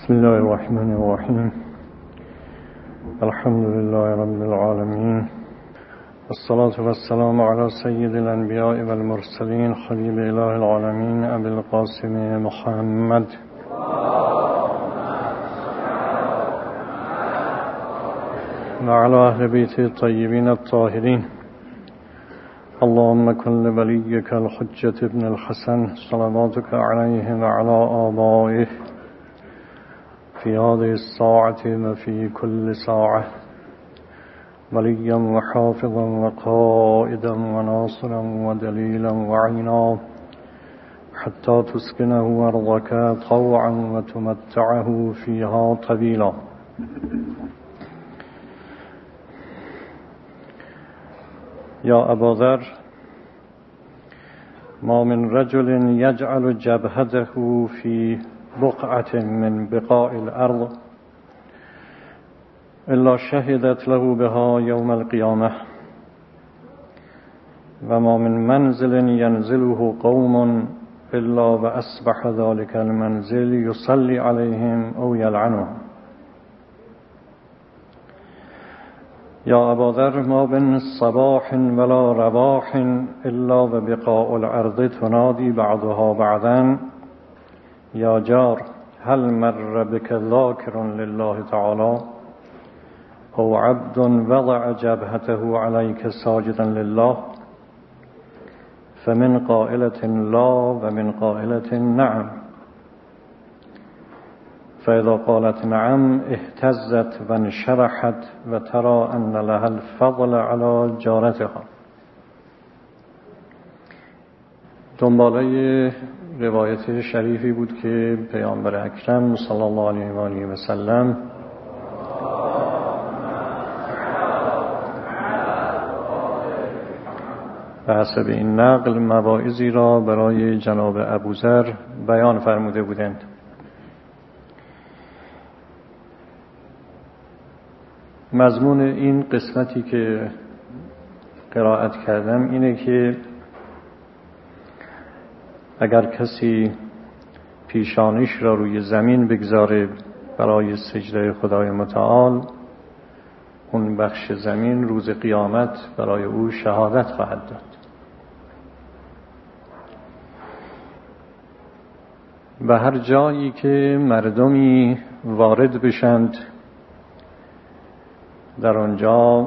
بسم الله الرحمن الرحيم. الحمد لله رب العالمين، والصلاة والسلام على سيد الأنبياء والمرسلين، خليل إله العالمين، أبي القاسم محمد وعلى أهل بيته الطيبين الطاهرين. اللهم كن لوليك الحجة ابن الحسن صلواتك عليه وعلى آبائه في هذه الساعة وفي كل ساعة وليا وحافظا وقائدا وناصرا ودليلا وعينا، حتى تسكنه أرضك طوعا وتمتعه فيها طويلا. يا أبا ذر، ما من رجل يجعل جبهته في بقعة من بقاع الأرض إلا شهدت له بها يوم القيامة، وما من منزل ينزله قوم إلا وأصبح ذلك المنزل يصلي عليهم أو يلعنهم. يا أبا ذر، ما بين صباح ولا رواح إلا وبقاع الأرض تنادي بعضها بعضا يا جار هل مر بك ذاكر لله تعالى أو عبد وضع جبهته عليك ساجدا لله، فمن قائلة لا ومن قائلة نعم، فإذا قالت نعم اهتزت وانشرحت وترى أن لها الفضل على جارتها. دنباله روایت شریفی بود که پیامبر اکرم صلی الله علیه و آله و سلم به حسب این نقل مواعظی را برای جناب ابوذر بیان فرموده بودند. مضمون این قسمتی که قرائت کردم اینه که اگر کسی پیشانیش را روی زمین بگذاره برای سجده خدای متعال، اون بخش زمین روز قیامت برای او شهادت خواهد داد. و هر جایی که مردمی وارد بشند در آنجا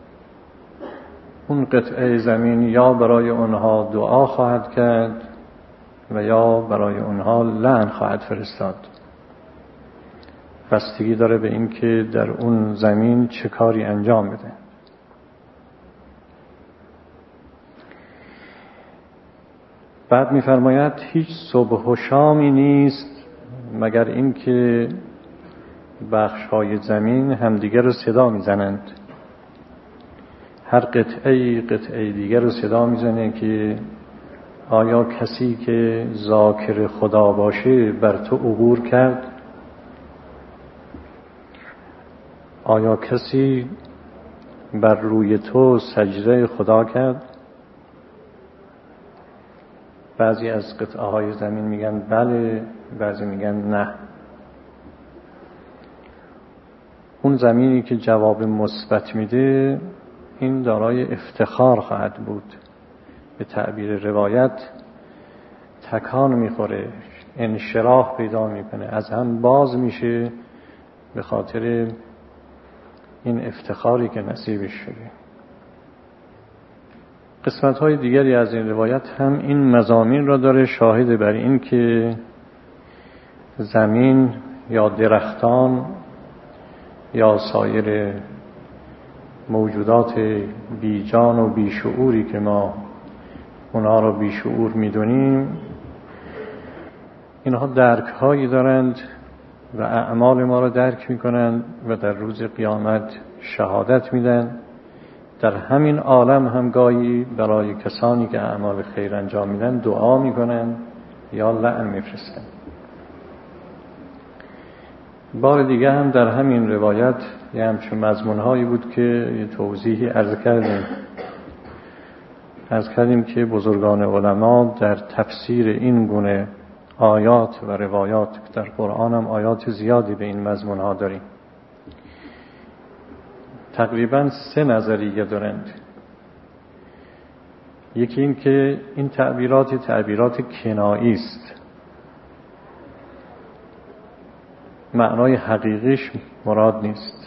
اون قطعه زمین یا برای آنها دعا خواهد کرد و یا برای اونها لعن خواهد فرستاد. بستگی داره به این که در اون زمین چه کاری انجام بده. بعد می‌فرماید هیچ صبح و شامی نیست مگر این که بخش‌های زمین همدیگر رو صدا می‌زنند. هر قطعه دیگر رو صدا می‌زنه که آیا کسی که ذاکر خدا باشه بر تو عبور کرد؟ آیا کسی بر روی تو سجده خدا کرد؟ بعضی از قطعه های زمین میگن بله، بعضی میگن نه. اون زمینی که جواب مثبت میده این دارای افتخار خواهد بود. به تعبیر روایت تکان میخوره، انشراح پیدا میکنه، از هم باز میشه به خاطر این افتخاری که نصیبش شده. قسمت های دیگری از این روایت هم این مضامین را داره، شاهد بر این که زمین یا درختان یا سایر موجودات بی جان و بی شعوری که ما اونها را بی شعور میدونیم، اینها درک هایی دارند و اعمال ما را درک میکنند و در روز قیامت شهادت میدن. در همین عالم هم گاهی برای کسانی که اعمال خیر انجام میدن دعا میکنن یا لعن میفرستن. بار دیگه هم در همین روایت یه همچون مضمون هایی بود که یه توضیحی عرض کردیم که بزرگان علما در تفسیر این گونه آیات و روایات، در قرآن هم آیات زیادی به این مضمون ها داریم. تقریبا 3 نظریه دارند. یکی این که این تعبیرات کنایی است، معنای حقیقیش مراد نیست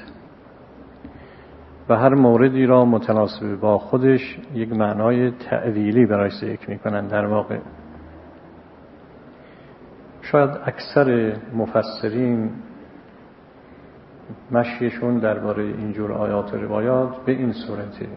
و هر موردی را متناسب با خودش یک معنای تأویلی برای ذکر می‌کنند. در واقع شاید اکثر مفسرین مشیشون درباره اینجور آیات و روایات به این صورته.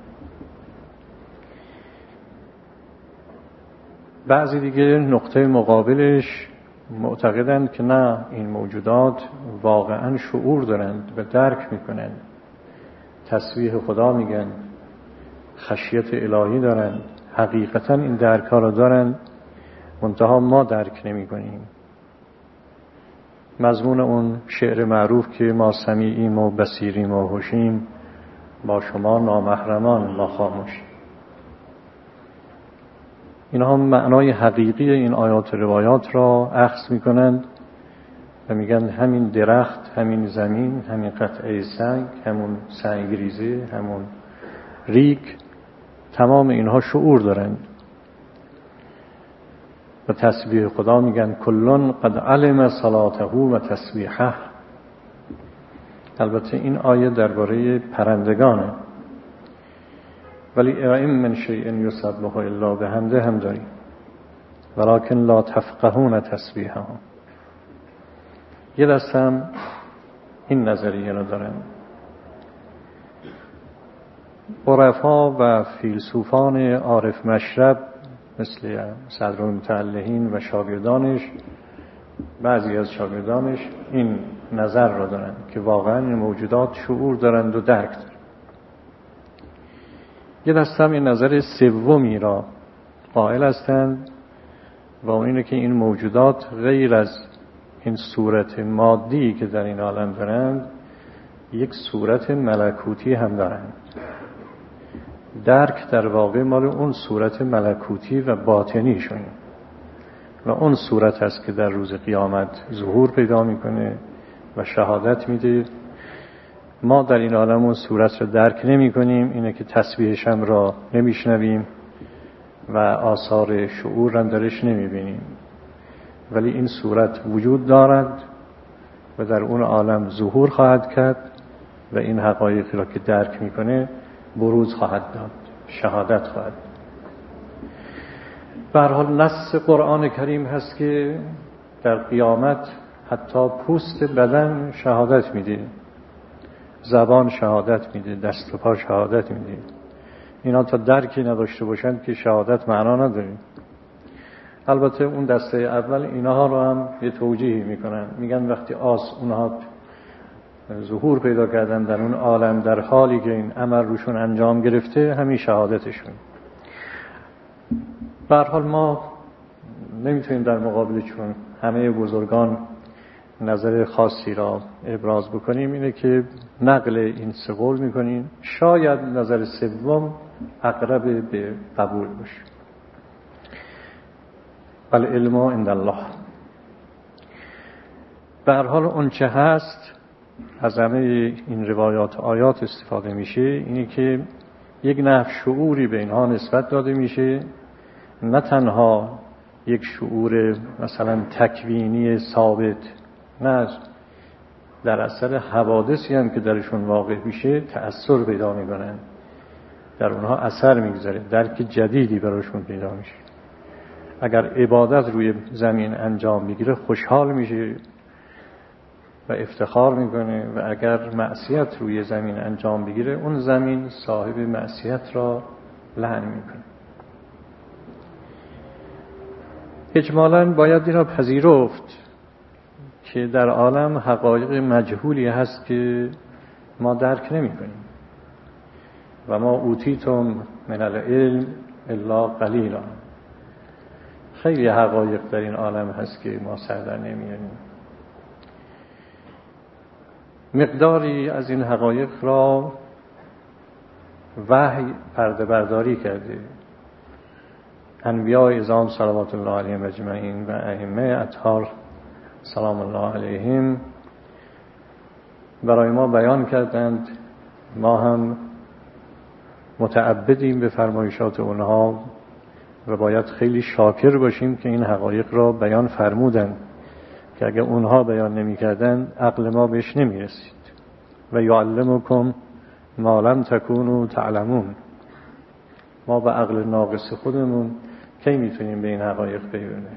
بعضی دیگه نقطه مقابلش معتقدند که نه، این موجودات واقعا شعور دارند و درک میکنند، تسبیح خدا میگن، خشیت الهی دارند، حقیقتا این درک ها را دارند، منتها ما درک نمی کنیم. مضمون اون شعر معروف که ما سمیعیم و بصیریم و هوشیم، با شما نامحرمان ما خاموشیم. اینها معنای حقیقی این آیات و روایات را اخذ میکنند و میگن همین درخت، همین زمین، همین قطعه سنگ، همون سنگریزه، همون ریگ، تمام اینها شعور دارند و تسبیح خدا میگن کلون قد علم صلاته و تسبیحه. البته این آیه درباره پرندگانه، ولی این من شیء یسبح الا بحمده هم داریم، ولکن لا تفقهون تسبیحهم. یه دست هم این نظریه رو دارن. عرفا و فیلسوفان عارف مشرب مثل صدرالمتعلهین و شاگردانش، بعضی از شاگردانش این نظر را دارن که واقعا این موجودات شعور دارند و درک دارند. یه دست هم این نظر سومی را قائل هستند و اون اینه که این موجودات غیر از این صورت مادی که در این عالم دارند، یک صورت ملکوتی هم دارند. درک در واقع مال اون صورت ملکوتی و باطنیشون و اون صورت هست که در روز قیامت ظهور پیدا میکنه و شهادت میده. ما در این عالم اون صورت رو درک نمی کنیم، اینه که تسبیحش هم را نمیشنویم و آثار شعور هم درش نمی بینیم، ولی این صورت وجود دارد و در اون عالم ظهور خواهد کرد و این حقایقی را که درک میکنه بروز خواهد داد، شهادت خواهد. به هر حال نص قرآن کریم هست که در قیامت حتی پوست بدن شهادت میده، زبان شهادت میده، دست و پا شهادت میده. اینا تا درکی نداشته باشند که شهادت معنا نداره. البته اون دسته اول اینها رو هم یه توجیهی میکنن، میگن وقتی اونها ظهور پیدا کردن در اون عالم در حالی که این عمل روشون انجام گرفته، همین شهادتشون. به هر حال ما نمیتونیم در مقابلشون همه بزرگان نظر خاصی را ابراز بکنیم. اینه که نقل این 3 قول میکنیم، شاید نظر سوم اقرب به قبول باشه. العلم عند الله. به هر حال اون چه هست از همه این روایات آیات استفاده میشه، اینه که یک نحو شعوری به اینها نسبت داده میشه، نه تنها یک شعور مثلا تکوینی ثابت، نه در اثر حوادثی هم که درشون واقع میشه تأثیر پیدا میکنن، در اونها اثر میگذاره، درک جدیدی براشون پیدا میشه. اگر عبادت روی زمین انجام بگیره خوشحال میشه و افتخار میکنه و اگر معصیت روی زمین انجام بگیره اون زمین صاحب معصیت را لعن میکنه. اجمالاً باید این را پذیرفت که در عالم حقایق مجهولی هست که ما درک نمی کنیم و ما اوتیتم من العلم الا قلیلا. خیلی حقایق در این عالم هست که ما سر در نمیاریم. مقداری از این حقایق را وحی پرده برداری کرده، انبیاء اعظام صلوات الله علیهم اجمعین و ائمه اطهار سلام الله علیهم برای ما بیان کردند. ما هم متعبدیم به فرمایشات اونها و باید خیلی شاکر باشیم که این حقایق را بیان فرمودند که اگر اونها بیان نمی کردن عقل ما بهش نمی رسید. و یعلمکم ما لم تکونوا تعلمون. ما به عقل ناقص خودمون کی میتونیم به این حقایق پی ببریم؟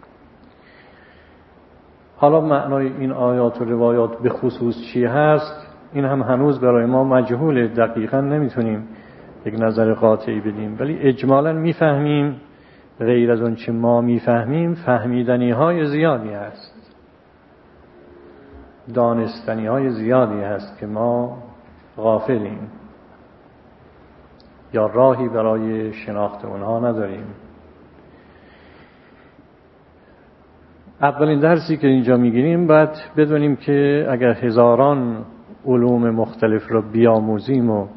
حالا معنای این آیات و روایات به خصوص چی هست، این هم هنوز برای ما مجهوله، دقیقا نمیتونیم یک نظر قاطعی بدیم، ولی اجمالا میفهمیم. غیر از اون چه ما میفهمیم فهمیدنی های زیادی هست، دانستنی های زیادی هست که ما غافلیم یا راهی برای شناخت اونها نداریم. اولین درسی که اینجا میگیریم باید بدونیم که اگر هزاران علوم مختلف را بیاموزیم و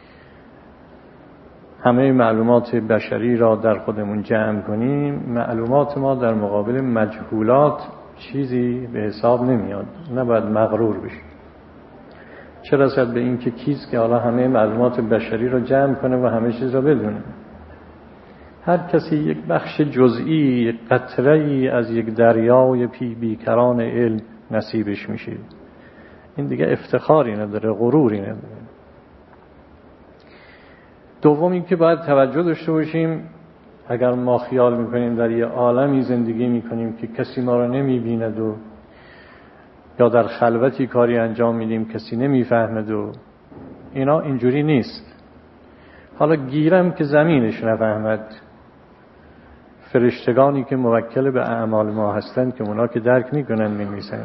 همه معلومات بشری را در خودمون جمع کنیم، معلومات ما در مقابل مجهولات چیزی به حساب نمیاد. نباید مغرور بشیم. چه رسد به این که کیست که حالا همه معلومات بشری را جمع کنه و همه چیز را بدونه؟ هر کسی یک بخش جزئی، یک قطره‌ای از یک دریای بیکران علم نصیبش میشه. این دیگه افتخاری نداره، غروری نداره. دوم این که باید توجه داشته باشیم، اگر ما خیال میکنیم در یه عالمی زندگی میکنیم که کسی ما را نمیبیند و یا در خلوتی کاری انجام میدیم کسی نمیفهمد و اینا، اینجوری نیست. حالا گیرم که زمینش نفهمد، فرشتگانی که موکل به اعمال ما هستند که اونا که درک میکنن می‌نویسن.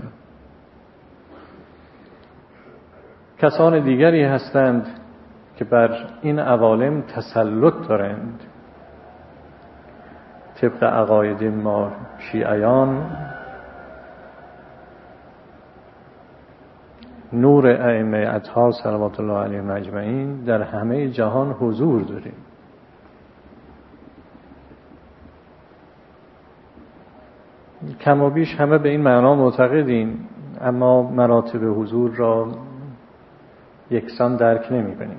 کسان دیگری هستند که بر این عوالم تسلط دارند. طبق عقاید ما شیعیان، نور ائمه اطهار صلوات الله علیهم اجمعین در همه جهان حضور داریم. کم و بیش همه به این معنا معتقدیم، اما مراتب حضور را یکسان درک نمی‌کنیم.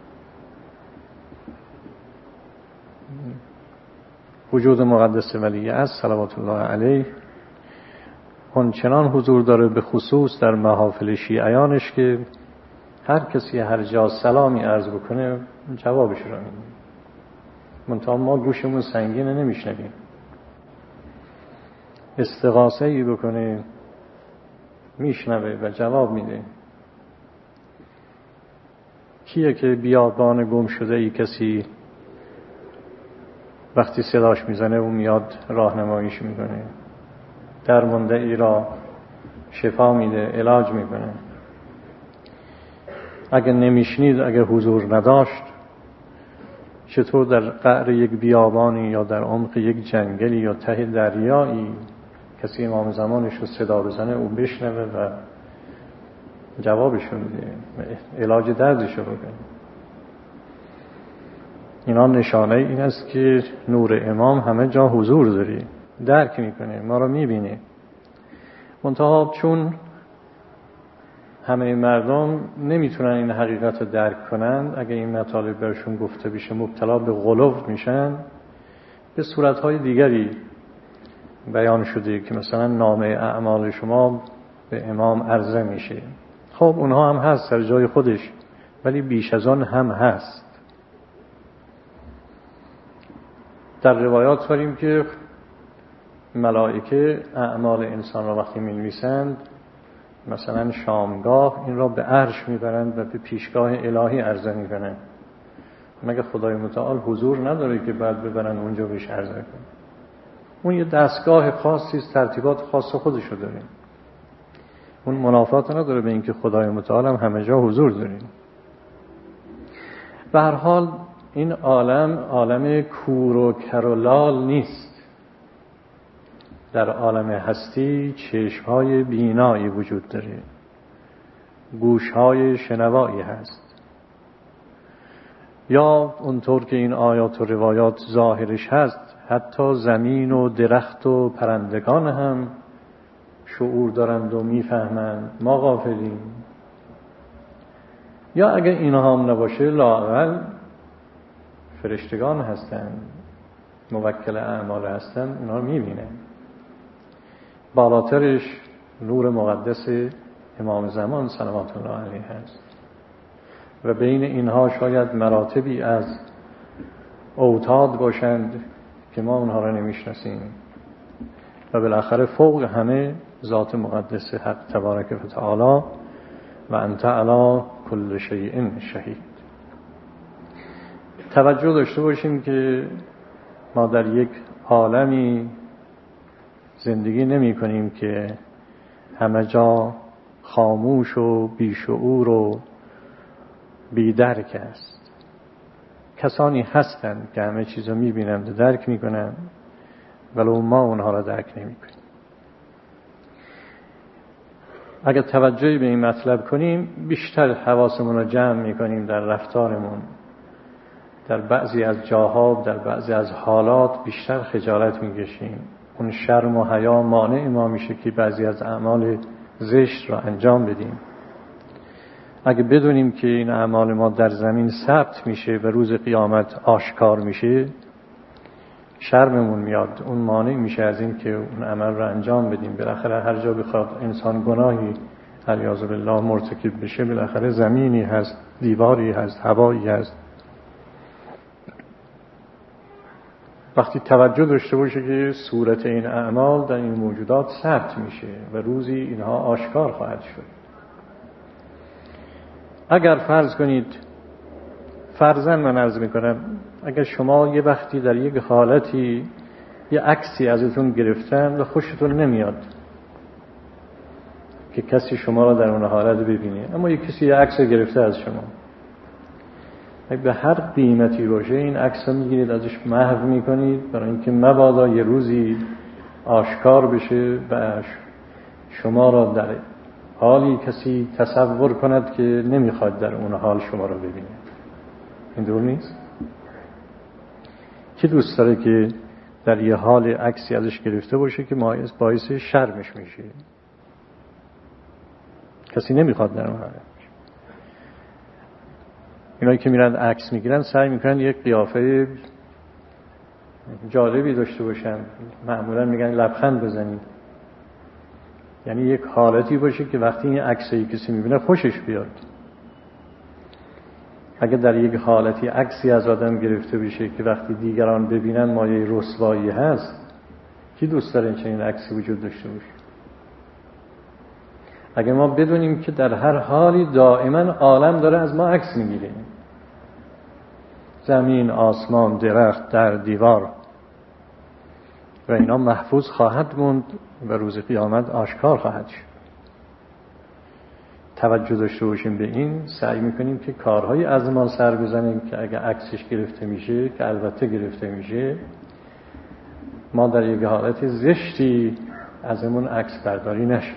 وجود مقدس ولی عصر صلوات الله علیه اونچنان حضور داره، به خصوص در محافل شیعیانش، که هر کسی هر جا سلامی عرض بکنه جوابش رو میده. منتها ما گوشمون سنگینه نمیشنویم. استغاثه ای بکنه میشنوه و جواب میده. کیه که بیابان گم شده ای کسی وقتی صداش میزنه اون میاد راهنماییش میکنه، درمانده ای را شفا میده، علاج میکنه. اگه نمیشنید، اگه حضور نداشت، چطور در قعر یک بیابانی یا در عمق یک جنگلی یا ته دریایی کسی امام زمانش رو صدا بزنه او بشنوه و جوابش رو میده، علاج دردش رو بکنه؟ اینا نشانه این است که نور امام همه جا حضور داره، درک میکنه، ما رو میبینه. منتها چون همه مردم نمیتونن این حقیقت رو درک کنن، اگه این مطالب برشون گفته بشه مبتلا به غلو میشن. به صورتهای دیگری بیان شده که مثلا نامه اعمال شما به امام عرضه میشه. خب اونها هم هست در جای خودش، ولی بیش از آن هم هست. در روایات داریم که ملائکه اعمال انسان را وقتی می‌نویسند، مثلا شامگاه این را به عرش میبرند و به پیشگاه الهی عرضه میکنند. مگه خدای متعال حضور نداره که بعد ببرن اونجا بهش عرضه کنن؟ اون یه دستگاه خاصی است، ترتیبات خاص خودشو داره. اون منافات نداره به اینکه خدای متعال هم همه جا حضور داره. به هر حال این عالم کور و کر و لال نیست. در عالم هستی چشم‌های بینایی وجود داره، گوش‌های شنوایی هست. یا اونطور که این آیات و روایات ظاهرش هست، حتی زمین و درخت و پرندگان هم شعور دارند و میفهمند، ما غافلیم. یا اگه اینها هم نباشه لااقل فرشتگان هستند، موکل اعمال هستند، اونا رو میبینن. بالاترش نور مقدس امام زمان صلوات الله علیه هست و بین اینها شاید مراتبی از اوتاد باشند که ما اونها را نمیشناسیم و بالاخره فوق همه ذات مقدس حق تبارک و تعالی و انت علی کل شیء شهید. توجه داشته باشیم که ما در یک عالمی زندگی نمی کنیم که همه جا خاموش و بیشعور و بی‌درک است. کسانی هستند که همه چیز رو می بینند و درک می کنند ولو ما اونها را درک نمی کنیم. اگر توجهی به این مطلب کنیم بیشتر حواسمون رو جمع می کنیم در رفتارمون. در بعضی از جاها، در بعضی از حالات بیشتر خجالت می کشیم. اون شرم و حیا مانع ما میشه که بعضی از اعمال زشت را انجام بدیم. اگه بدونیم که این اعمال ما در زمین ثبت میشه و روز قیامت آشکار میشه، شرممون میاد، اون مانع میشه از این که اون عمل را انجام بدیم. بالاخره هر جا بخواد انسان گناهی علیاذ بالله مرتکب بشه، بالاخره زمینی هست، دیواری هست، هوایی هست. وقتی توجه داشته باشه که صورت این اعمال در این موجودات ثبت میشه و روزی اینها آشکار خواهد شد. اگر فرض کنید، فرضاً من عرض میکنم، اگر شما یه وقتی در یک حالتی یه عکسی ازتون گرفتن و خوشتون نمیاد که کسی شما را در اون حالت ببینه، اما یک کسی یه عکس گرفته از شما، به هر قیمتی باشه این عکس رو میگیرید ازش محو میکنید برای اینکه مبادا یه روزی آشکار بشه و شما را در حالی کسی تصور کند که نمیخواد در اون حال شما را ببینه. این دور نیست؟ کی دوست داره که در یه حال عکسی ازش گرفته باشه که باعث شرمش میشه؟ کسی نمیخواد در اون حال. اینایی که میرن عکس میگیرن سعی میکنن یک قیافه جالبی داشته باشن، معمولا میگن لبخند بزنید، یعنی یک حالتی باشه که وقتی این عکسی کسی میبینه خوشش بیاد. اگر در یک حالتی عکسی از آدم گرفته بشه که وقتی دیگران ببینن مایه رسوایی هست، کی دوست داره چنین عکسی وجود داشته باشه؟ اگر ما بدونیم که در هر حالی دائما عالم داره از ما عکس میگیره، زمین، آسمان، درخت، در، دیوار، و اینا محفوظ خواهد موند و روز قیامت آشکار خواهد شد. توجه داشته باشیم به این، سعی میکنیم که کارهای از ما سر بزنیم که اگر عکسش گرفته میشه، که البته گرفته میشه، ما در یک حالت زشتی ازمون عکس برداری نشه.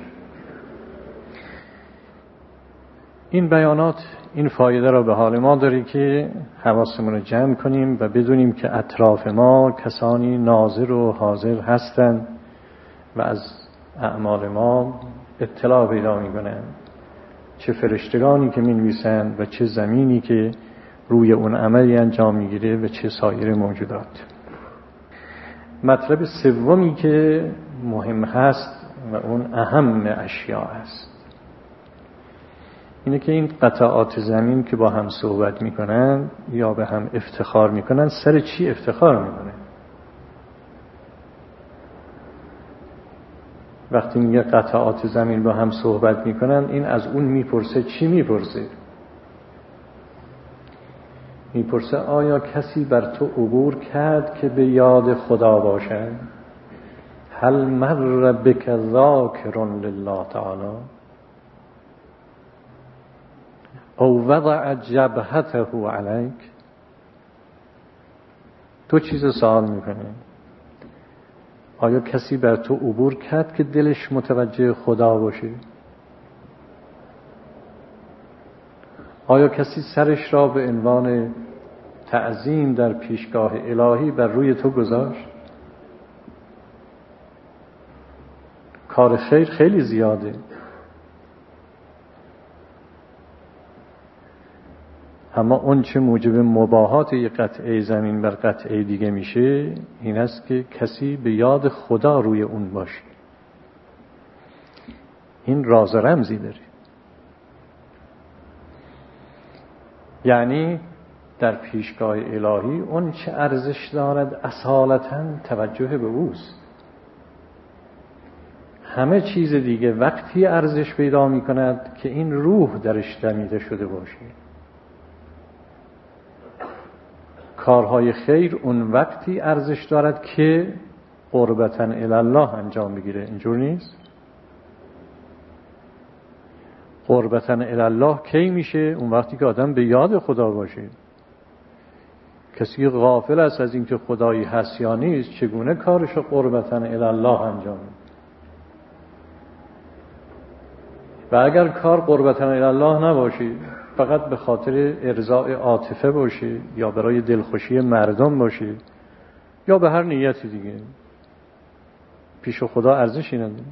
این بیانات این فایده را به حال ما داره که حواسمون رو جمع کنیم و بدونیم که اطراف ما کسانی ناظر و حاضر هستند و از اعمال ما اطلاع پیدا میکنن، چه فرشتگانی که می‌نویسند و چه زمینی که روی اون عملی انجام میگیره و چه سایر موجودات. مطلب سومی که مهم هست و اون اهم اشیاء است اینه که این قطعات زمین که با هم صحبت میکنن یا به هم افتخار میکنن، سر چی افتخار میکنن؟ وقتی میگه قطعات زمین با هم صحبت میکنن، این از اون میپرسه چی میپرسه؟ میپرسه آیا کسی بر تو عبور کرد که به یاد خدا باشد؟ هل مر بک ذاکر لله تعالی او وضع جبهته علیک؟ تو چیز سوال میکنه، آیا کسی بر تو عبور کرد که دلش متوجه خدا باشه؟ آیا کسی سرش را به عنوان تعظیم در پیشگاه الهی بر روی تو گذاشت؟ کار خیر خیلی زیاده، اما اون چه موجب مباهات یک قطعه زمین بر قطعه دیگه میشه این است که کسی به یاد خدا روی اون باشه. این راز و رمزی داره. یعنی در پیشگاه الهی اون چه ارزش دارد اصالتاً توجه به اوست. همه چیز دیگه وقتی ارزش پیدا می کند که این روح درش دمیده شده باشه. کارهای خیر اون وقتی ارزش دارد که قربتاً الی الله انجام بگیره. اینجور نیست؟ قربتاً الی الله کی میشه؟ اون وقتی که آدم به یاد خدا باشه. کسی غافل است از اینکه خدایی هست یا نیست، چگونه کارش قربتاً الی الله انجام میده؟ و اگر کار قربتاً الی الله نباشه، فقط به خاطر ارضاء عاطفه باشه یا برای دلخوشی مردم باشه یا به هر نیتی دیگه، پیش خدا ارزشی نداره.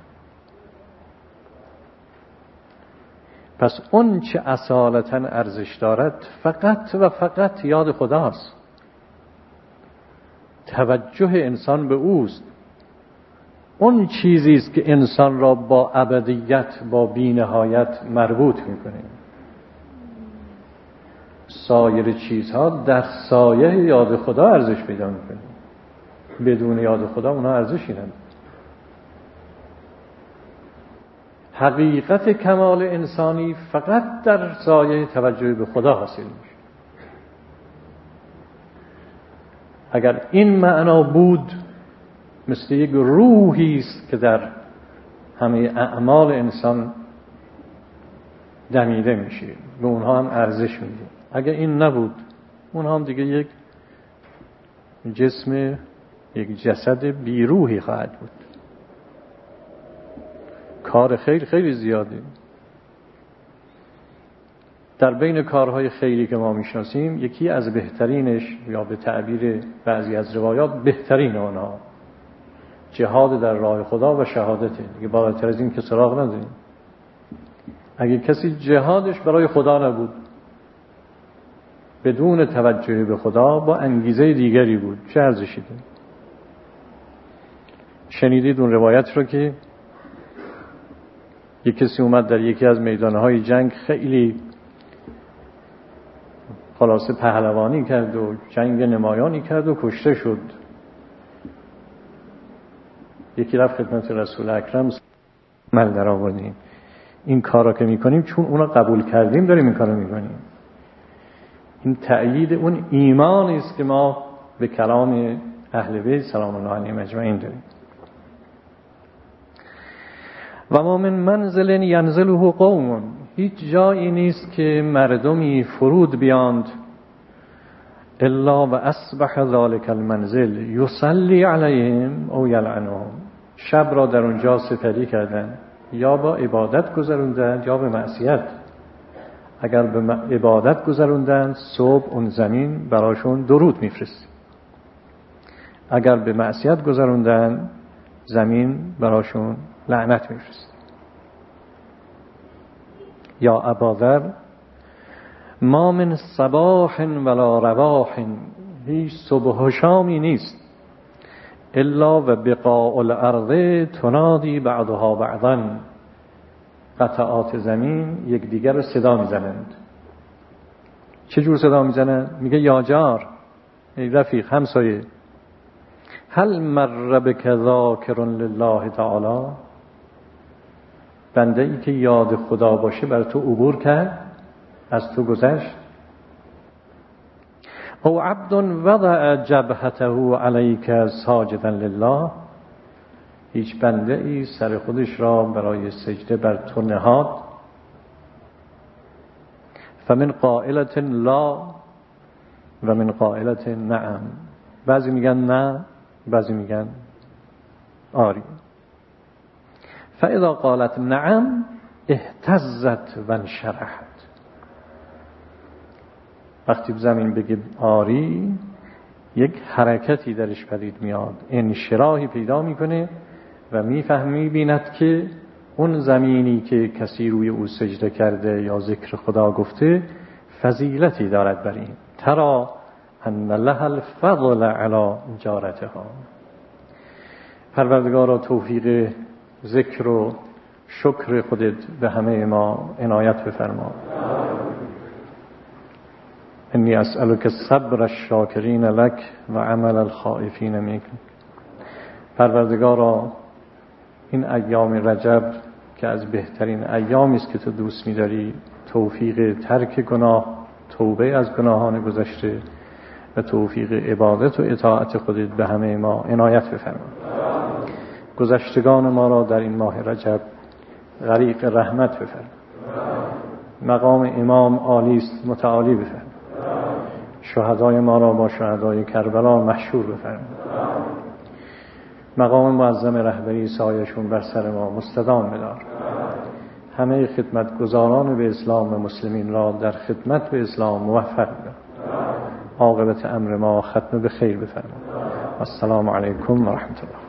پس اون چه اصالتاً ارزش دارد فقط و فقط یاد خداست. توجه انسان به اوست. اون چیزی است که انسان را با ابدیت، با بی‌نهایت مربوط میکنه. سایر چیزها در سایه یاد خدا ارزش پیدا میکنه. بدون یاد خدا اونها ارزشی نداره. حقیقت کمال انسانی فقط در سایه توجه به خدا حاصل میشه. اگر این معنا بود، مثل یک روحی است که در همه اعمال انسان دمیده میشه، به اونها هم ارزش میده. اگر این نبود، اونها هم دیگه یک جسم، یک جسد بیروحی خواهد بود. کار خیر خیلی زیاده. در بین کارهای خیری که ما میشناسیم، یکی از بهترینش یا به تعبیر بعضی از روایات بهترین آنها جهاد در راه خدا و شهادته. دیگه بالاتر از این که سراغ نداریم. اگه کسی جهادش برای خدا نبود، بدون توجه به خدا، با انگیزه دیگری بود، چه ارزشی داره؟ شنیدید اون روایت رو که یک کسی اومد در یکی از میدانهای جنگ خیلی خلاصه پهلوانی کرد و جنگ نمایانی کرد و کشته شد. یکی رفت خدمت رسول اکرم، مل در آوردیم، این کارا که میکنیم چون اونا قبول کردیم داریم این کارا میکنیم. این تأیید اون ایمانی است که ما به کلام اهل بیت سلام الله علیهم اجمعین داریم. و ما من منزل ینزله قوم، هیچ جایی نیست که مردمی فرود بیاند الا و اصبح ذلك المنزل یصلی علیهم او یلعنهم، شب را در اونجا سپری کردن، یا با عبادت گذروندن یا به معصیت. اگر به عبادت گذروندن، صبح اون زمین براشون درود میفرست. اگر به معصیت گذروندن، زمین براشون لعنت میفرست. یا اباذر ما من صباح ولا رواح، هیچ صبح و شامی نیست الا و بقاع الارض تنادی بعضها بعضا، قطعات زمین یکدیگر رو صدا میزنند. چه جور صدا میزنند؟ میگه یا جار، ای رفیق، همسایه، هل مر بک ذاکر لله تعالی، بنده ای که یاد خدا باشه بر تو عبور کرد، از تو گذشت. او عبد وضع جبهته علیک ساجدا لله، هیچ بنده ای سر خودش را برای سجده بر تو نهاد. فمن قائلة لا و من قائلة نعم، بعضی میگن نه، بعضی میگن آری. فاذا قالت نعم اهتزت و انشرحت، وقتی زمین بگه آری، یک حرکتی درش پدید میاد، انشراحی پیدا میکنه و می‌بیند که اون زمینی که کسی روی او سجده کرده یا ذکر خدا گفته فضیلتی دارد بر این. ترا ان لها الفضل علی جارتها. پروردگارا توفیق ذکر و شکر خودت به همه ما عنایت بفرما. انی اسألک صبر الشاکرین لک و عمل الخائفین منک. پروردگارا این ایام رجب که از بهترین ایامی است که تو دوست می‌داری، توفیق ترک گناه، توبه از گناهان گذشته و توفیق عبادت و اطاعت خودت به همه ما عنایت بفرما. گذشتگان ما را در این ماه رجب غریق رحمت بفرما. مقام امام عالی است، متعالی بفرما. شهدای ما را با شهدای کربلا محشور بفرما. مقام معظم رهبری سایشون بر سر ما مستدام بدار. همه خدمتگزاران به اسلام و مسلمین را در خدمت به اسلام موفق بدار. عاقبت امر ما ختم به خیر بفرما. السلام علیکم و رحمت الله.